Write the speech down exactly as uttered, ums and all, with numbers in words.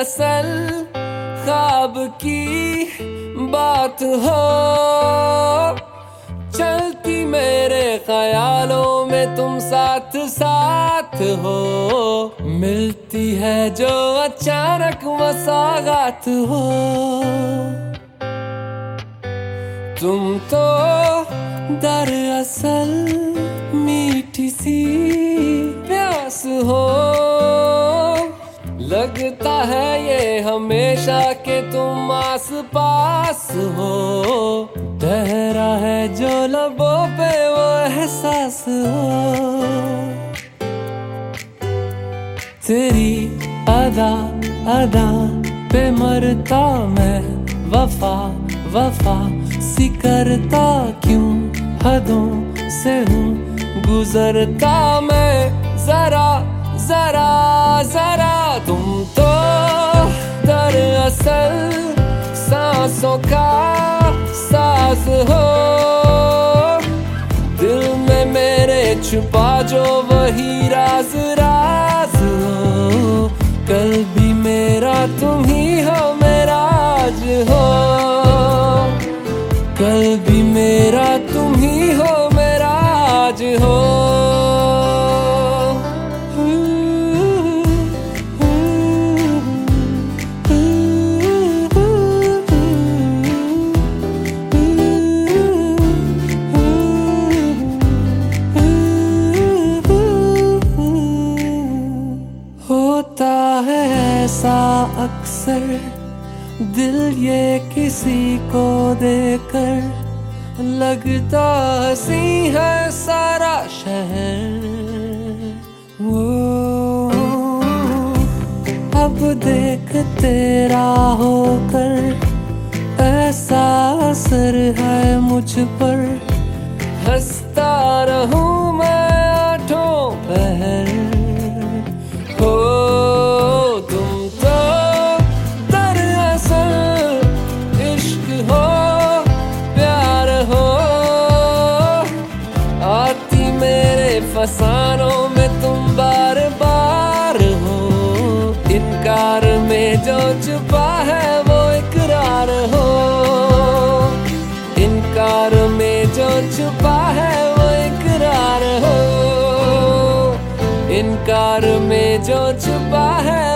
दरअसल ख्वाब की बात हो, चलती मेरे ख्यालों में तुम साथ साथ हो, मिलती है जो अचानक वो सौगात हो। तुम तो दरअसल मीठी सी प्यास हो, लगता है ये हमेशा के तुम आस पास हो, ठहरा है जो लबों पे वो एहसास हो। तेरी अदा अदा पे मरता मैं, वफा वफा सी करता क्यों, हदों से हूँ गुजरता मैं जरा जरा जरा। तुम तो दरअसल सांसों का साज हो, दिल में मेरे छुपा जो वही राज राज हो, कल भी मेरा तुम ही हो मेरा आज हो, कल भी मेरा तुम ही हो मेरा आज हो। होता है ऐसा अक्सर दिल ये किसी को देकर, लगता हंसी है सारा शहर। वो अब देख तेरा होकर ऐसा असर है मुझ पर, हंसता रहूं मैं आठों पहर। हो तुम तो दरअसल इश्क हो प्यार हो, आती मेरे फसानों में तुम बार बार हो, इनकार में जो छुपा है वो इकरार हो, इनकार में जो छुपा है वो इकरार हो, इनकार में जो छुपा है